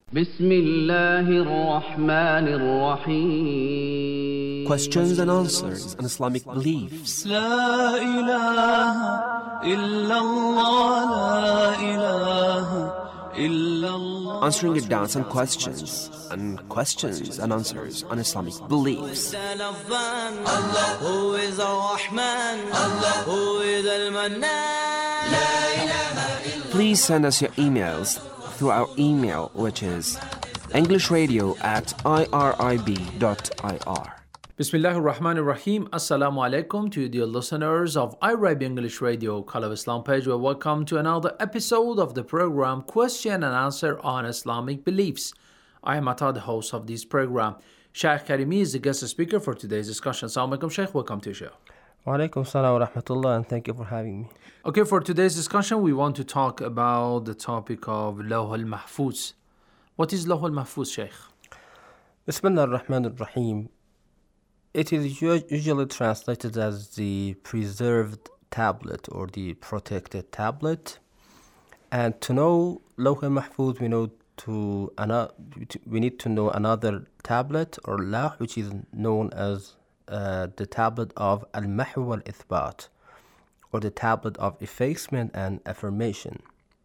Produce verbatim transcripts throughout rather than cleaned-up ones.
بسم الله الرحمن الرحيم. Questions and answers on Islamic beliefs. لا إله إلا الله لا إله إلا الله. Answering your doubts and questions, and questions and answers on Islamic beliefs. Allah who is Ar-Rahman, Allah who is Al-Mannan. لا إله إلا. Please send us your emails through our email, which is englishradio at irib.ir. Bismillahir Rahmanir Rahim. Assalamu alaikum to you, dear listeners of Arab English Radio, Call of Islam page. Well, welcome to another episode of the program Question and Answer on Islamic Beliefs. I am Atta, the host of this program. Shaykh Karimi is the guest speaker for today's discussion. Assalamu alaikum, Shaykh. Welcome to the show. Wa alaikum salam wa rahmatullah, and thank you for having me. Okay, for today's discussion, we want to talk about the topic of Lawh al-Mahfuz. What is Lawh al-Mahfuz, Shaykh? Bismillah ar-Rahman ar-Rahim. It is usually translated as the preserved tablet or the protected tablet. And to know Lawh al-Mahfuz, we know to ana- we need to know another tablet or Lawh, which is known as uh, the tablet of al-Mahw wal-Ithbat, or the tablet of effacement and affirmation.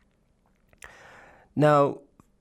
Now,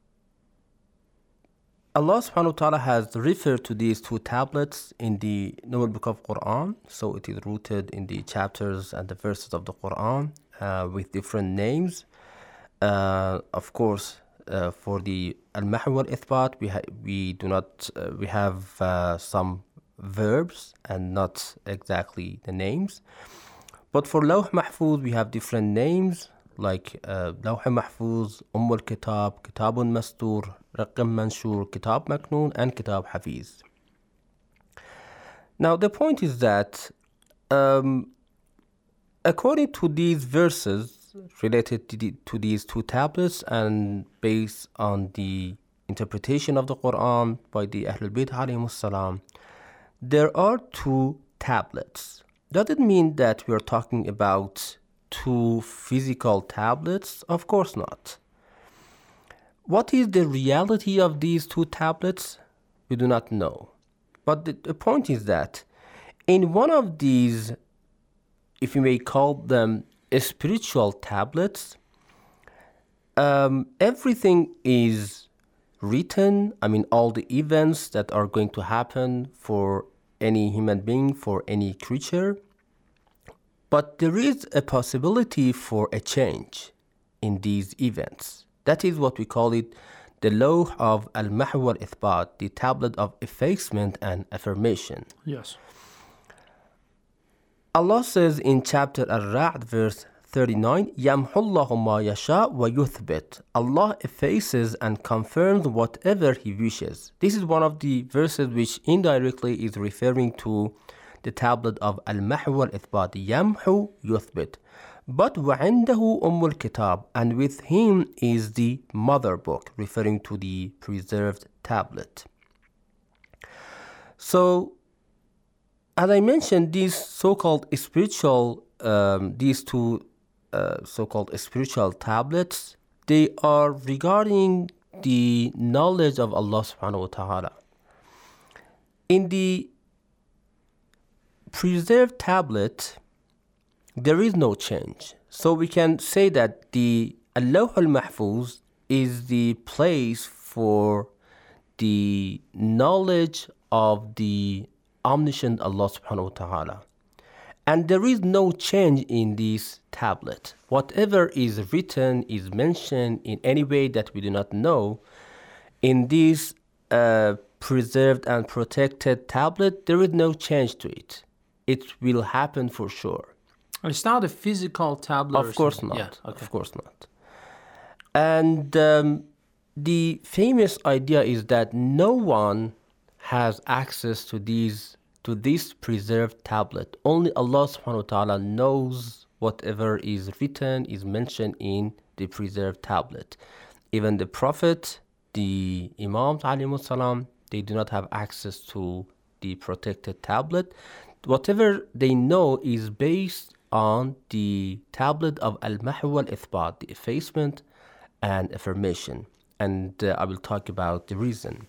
Allah subhanahu wa ta'ala has referred to these two tablets in the Noble Book of Quran, so it is rooted in the chapters and the verses of the Quran uh, with different names. Uh, of course, uh, for the Al-Mahw wal-Ithbat, we, ha- we do not, uh, we have uh, some verbs and not exactly the names. But for Lawh Mahfuz, we have different names like uh, Lawh Mahfuz, Umm al-Kitab, Kitabun Mastur, Raqam Manshur, Kitab Maknoon, and Kitab Hafiz. Now, the point is that um, according to these verses related to, the, to these two tablets and based on the interpretation of the Quran by the Ahlul Bayt alayhimus salam, there are two tablets. Does it mean that we are talking about two physical tablets? Of course not. What is the reality of these two tablets? We do not know. But the, the point is that in one of these, if you may call them spiritual tablets, um, everything is written. I mean, all the events that are going to happen for any human being, for any creature. But there is a possibility for a change in these events. That is what we call it, the Lawh of Al-Mahw wal-Ithbat, the tablet of effacement and affirmation. Yes. Allah says in chapter Ar-Ra'd, verse thirty-nine, يَمْحُ اللَّهُ مَا يَشَاءُ وَيُثْبِتُ. Allah effaces and confirms whatever He wishes. This is one of the verses which indirectly is referring to the tablet of Al-Mahw wal-Ithbat, يَمْحُ يُثْبِتُ. But وَعِنْدَهُ أُمُّ الْكِتَابِ, and with him is the mother book, referring to the preserved tablet. So, as I mentioned, these so-called spiritual, um, these two uh, so-called spiritual tablets, they are regarding the knowledge of Allah subhanahu wa ta'ala. In the preserved tablet, there is no change. So we can say that the Lawh al-Mahfuz is the place for the knowledge of the omniscient Allah subhanahu wa ta'ala. And there is no change in this tablet. Whatever is written, is mentioned in any way that we do not know, in this uh, preserved and protected tablet, there is no change to it. It will happen for sure. It's not a physical tablet. Of course not. Yeah, okay. Of course not. And um, the famous idea is that no one has access to these to this preserved tablet. Only Allah subhanahu wa ta'ala knows whatever is written, is mentioned in the preserved tablet. Even the Prophet, the Imams alayhimus salam, they do not have access to the protected tablet. Whatever they know is based on the tablet of Al-Mahw wal-Ithbat, the effacement and affirmation. and uh, I will talk about the reason.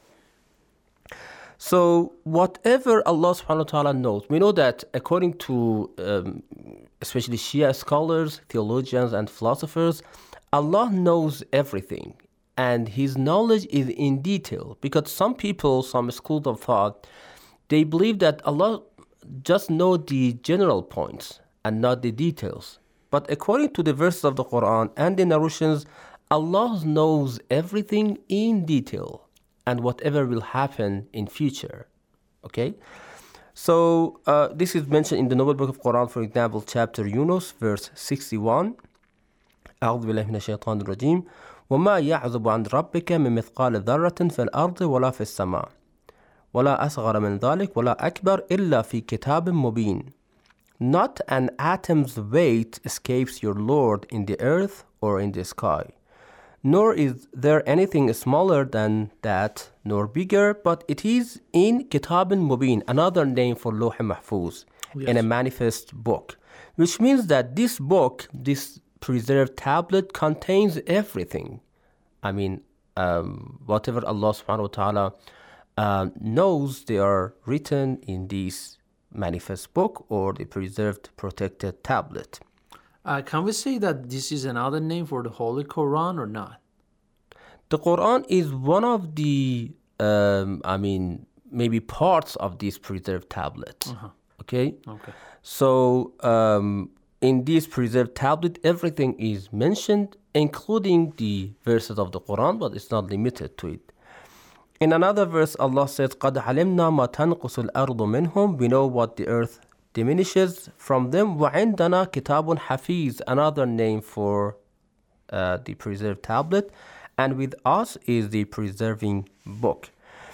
So whatever Allah subhanahu wa ta'ala knows, we know that according to um, especially Shia scholars, theologians, and philosophers, Allah knows everything, and His knowledge is in detail. Because some people, some schools of thought, they believe that Allah just knows the general points and not the details. But according to the verses of the Quran and the narrations, Allah knows everything in detail and whatever will happen in future. Okay? So uh, this is mentioned in the Noble Book of Quran, for example, chapter Yunus, verse sixty-one. أعوذ بالله من الشيطان الرجيم وما يعزب عن ربك من مثقال ذرة في الأرض ولا في السماء ولا أصغر من ذلك ولا أكبر إلا في كتاب مبين. Not an atom's weight escapes your Lord in the earth or in the sky. Nor is there anything smaller than that, nor bigger, but it is in Kitab Mubin, another name for Lawh Mahfuz, yes. in a manifest book. Which means that this book, this preserved tablet, contains everything. I mean, um, whatever Allah subhanahu wa ta'ala uh, knows, they are written in this manifest book or the preserved protected tablet. Uh, can we say that this is another name for the Holy Quran or not? The Quran is one of the, um, I mean, maybe parts of this preserved tablet. Uh-huh. Okay? Okay. So, um, in this preserved tablet, everything is mentioned, including the verses of the Quran, but it's not limited to it. In another verse, Allah says, قَدْ عَلِمْنَا مَا تَنْقُصُ الْأَرْضُ مِنْهُمْ. We know what the earth diminishes from them. وَعِنْدَنَا كِتَابٌ حَفِيظٌ, another name for uh, the preserved tablet. And with us is the preserving book.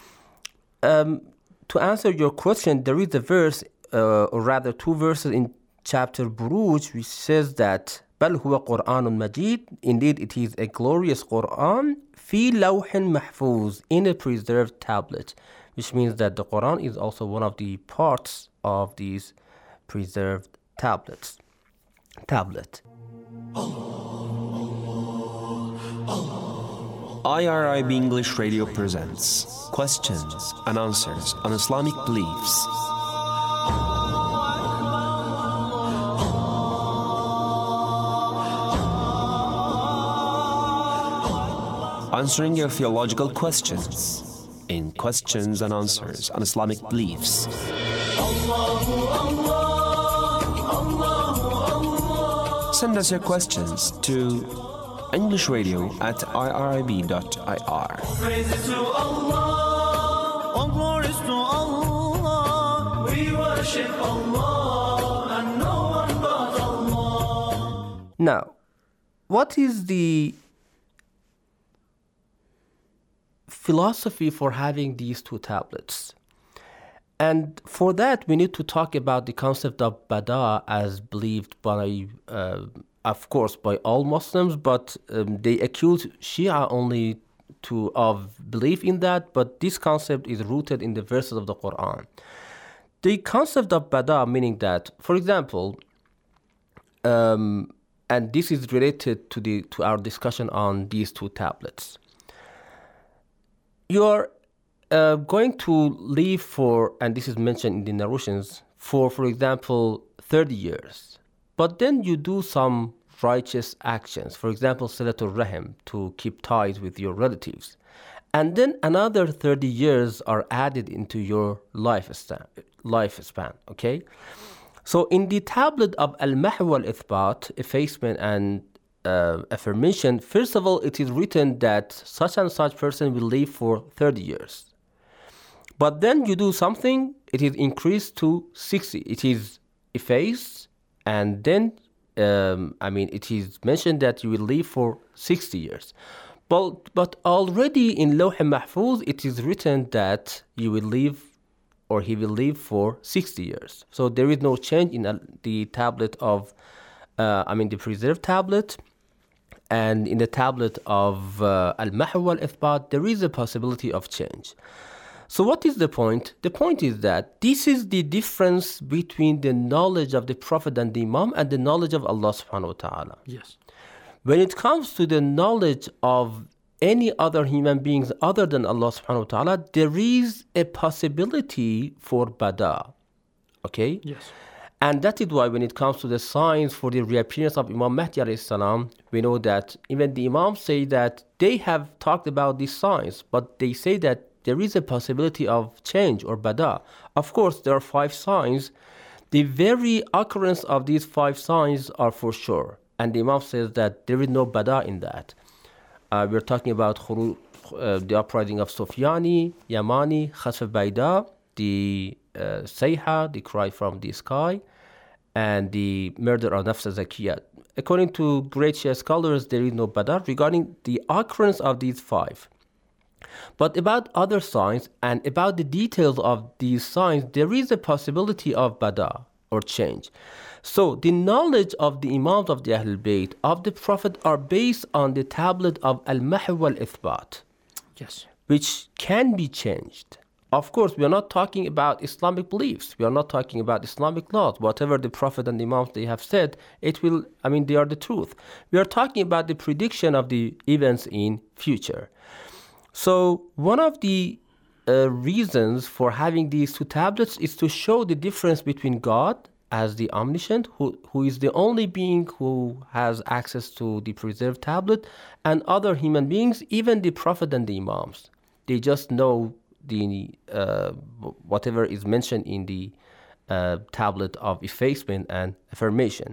Um, to answer your question, there is a verse, uh, or rather two verses in chapter Buruj, which says that بَلْ هُوَ قُرْآنٌ مَجِيدٌ. Indeed, it is a glorious Quran, فِي لَوْحٍ مَحْفُوظ, in a preserved tablet. Which means that the Quran is also one of the parts of these preserved tablets. Tablet. I R I B English Radio presents questions and answers on Islamic beliefs. Answering your theological questions in questions and answers on Islamic beliefs. Send us your questions to English Radio at I R I B dot I R. Praises to Allah, all glories to Allah. We worship Allah and no one but Allah. Now, what is the philosophy for having these two tablets? And for that, we need to talk about the concept of Bada as believed by, uh, of course, by all Muslims, but um, they accuse Shia only to of belief in that, but this concept is rooted in the verses of the Quran. The concept of Bada, meaning that, for example, um, and this is related to the to our discussion on these two tablets. You're uh, going to live for, and this is mentioned in the narrations, for, for example, thirty years. But then you do some righteous actions, for example, Salatul Rahim, to keep ties with your relatives. And then another thirty years are added into your lifespan, lifespan, okay? So in the tablet of Al-Mahw al-Ithbat, effacement and uh, affirmation, first of all, it is written that such and such person will live for thirty years. But then you do something, it is increased to sixty. It is effaced, and then, um, I mean, it is mentioned that you will live for sixty years. But, but already in Lawh Mahfuz, it is written that you will live, or he will live for sixty years. So there is no change in the tablet of, uh, I mean, the preserved tablet. And in the tablet of uh, Al-Mahw al-Ithbat, there is a possibility of change. So what is the point? The point is that this is the difference between the knowledge of the Prophet and the Imam and the knowledge of Allah subhanahu wa ta'ala. Yes. When it comes to the knowledge of any other human beings other than Allah subhanahu wa ta'ala, there is a possibility for bada. Okay? Yes. And that is why when it comes to the signs for the reappearance of Imam Mahdi alayhi salam, we know that even the Imams say that they have talked about these signs, but they say that there is a possibility of change or bada. Of course, there are five signs. The very occurrence of these five signs are for sure. And the Imam says that there is no bada in that. Uh, we're talking about khuru, uh, the uprising of Sufyani, Yamani, Khasf Baida, the uh, Sayha, the cry from the sky, and the murder of Nafs Zakiyah. According to great Shia scholars, there is no bada regarding the occurrence of these five. But about other signs and about the details of these signs, there is a possibility of bada or change. So the knowledge of the Imams of the Ahlul Bayt of the Prophet are based on the tablet of Al-Mahw wal-Ithbat, Yes. which can be changed. Of course, we are not talking about Islamic beliefs. We are not talking about Islamic laws. Whatever the Prophet and the Imams they have said, it will, I mean, they are the truth. We are talking about the prediction of the events in future. So one of the uh, reasons for having these two tablets is to show the difference between God as the omniscient, who, who is the only being who has access to the preserved tablet, and other human beings, even the Prophet and the Imams. They just know the uh, whatever is mentioned in the uh, tablet of effacement and affirmation.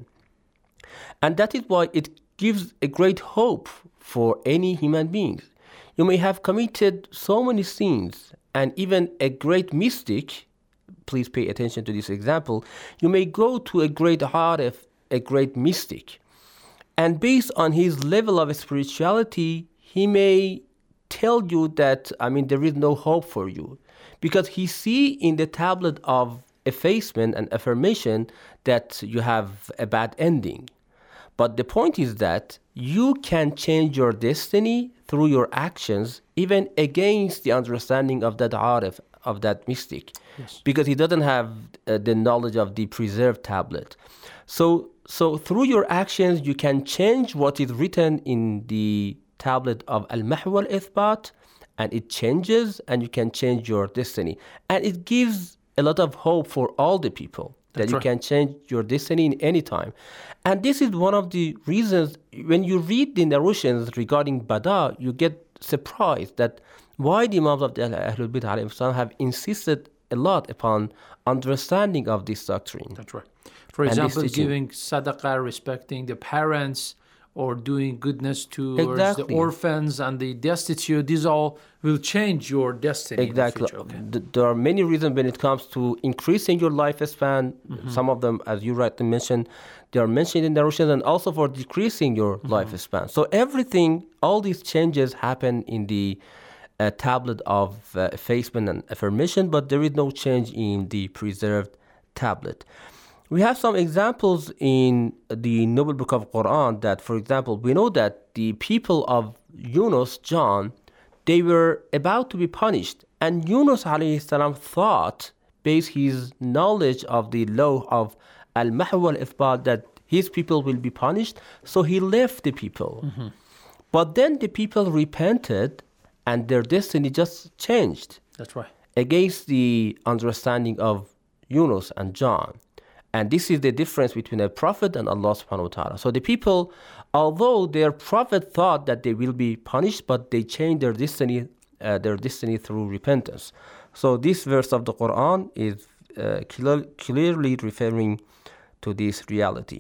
And that is why it gives a great hope for any human beings. You may have committed so many sins, and even a great mystic, please pay attention to this example, you may go to a great arif, a great mystic, and based on his level of spirituality, he may tell you that, I mean, there is no hope for you, because he see in the tablet of effacement and affirmation that you have a bad ending. But the point is that you can change your destiny through your actions, even against the understanding of that arif, of that mystic, Yes. because he doesn't have uh, the knowledge of the preserved tablet. So, so through your actions, you can change what is written in the tablet of Al-Mahw wal-Ithbat, and it changes, and you can change your destiny. And it gives a lot of hope for all the people, that That's you right. can change your destiny in any time. And this is one of the reasons, when you read the narrations regarding Bada, you get surprised that why the Imams of the Ahlul Bayt alayhim salam have insisted a lot upon understanding of this doctrine. That's right. For And this example, teaching. giving sadaqah, respecting the parents, or doing goodness towards Exactly. the orphans and the destitute. These all will change your destiny Exactly. in the future. Okay. Th- There are many reasons when it comes to increasing your lifespan. Mm-hmm. Some of them, as you rightly mentioned, they are mentioned in the narrations, and also for decreasing your Mm-hmm. lifespan. So everything, all these changes happen in the uh, tablet of uh, effacement and affirmation, but there is no change in the preserved tablet. We have some examples in the Noble Book of Quran that, for example, we know that the people of Yunus, John, they were about to be punished. And Yunus alayhi salam thought, based his knowledge of the law of Al-Mahw wal-Ithbat, that his people will be punished. So he left the people. Mm-hmm. But then the people repented and their destiny just changed That's right. against the understanding of Yunus and John. And this is the difference between a prophet and Allah subhanahu wa ta'ala. So the people, although their prophet thought that they will be punished, but they changed their destiny, uh, their destiny through repentance. So this verse of the Quran is uh, clear, clearly referring to this reality.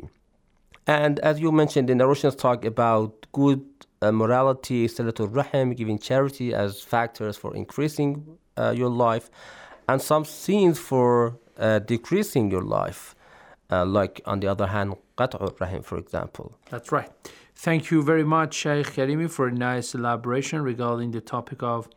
And as you mentioned, the narrations talk about good uh, morality, Salatul Rahim, giving charity as factors for increasing uh, your life, and some scenes for uh, decreasing your life. Uh, like, on the other hand, Qat'ur Rahim, for example. That's right. Thank you very much, Shaykh Karimi, for a nice elaboration regarding the topic of,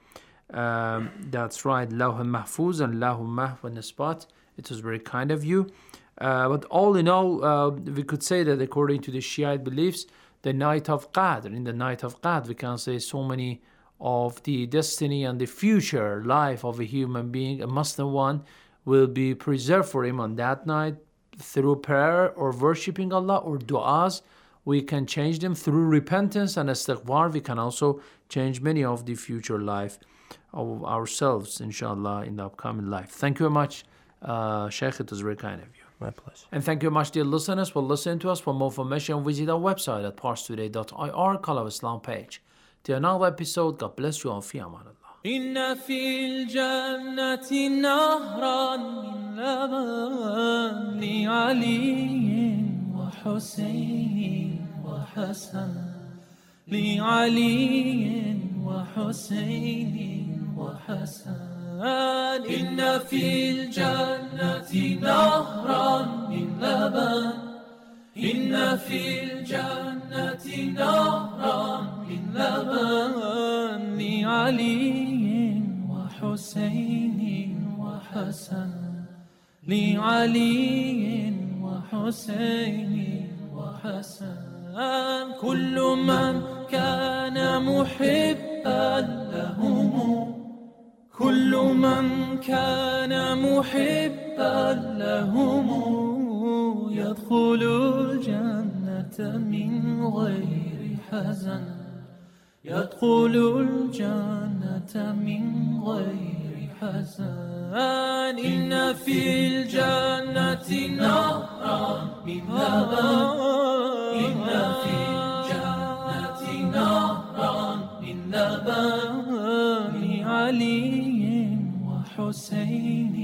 um, that's right, Lawh al-Mahfuz and Lawh al-Mahw wal-Nisbat. It was very kind of you. Uh, but all in all, uh, we could say that according to the Shiite beliefs, the night of Qadr, in the night of Qadr, we can say so many of the destiny and the future life of a human being, a Muslim one, will be preserved for him on that night through prayer or worshipping Allah or du'as. We can change them through repentance and istighfar. We can also change many of the future life of ourselves, inshallah, in the upcoming life. Thank you very much, uh, Sheikh. It was very kind of you. My pleasure. And thank you very much, dear listeners, for listening to us. For more information, visit our website at parstoday dot I R, Call of Islam page. Till another episode, God bless you all. Fi aman Allah. إن في الجنة نهرا من لبن لعلي وحسين وحسن لعلي وحسين وحسن إن في الجنة نهرا من لبن إن في الجنة نهرا من لبن لعلي وحسين وحسن لعلي وحسين وحسن كل من كان محبا لهم كل من كان محبا لهم يدخل الجنة من غير حزن يدخل الجنة من غير حزن إن في الجنة نهرا من لبن إن في الجنة نهرا من لبن لعلي وحسين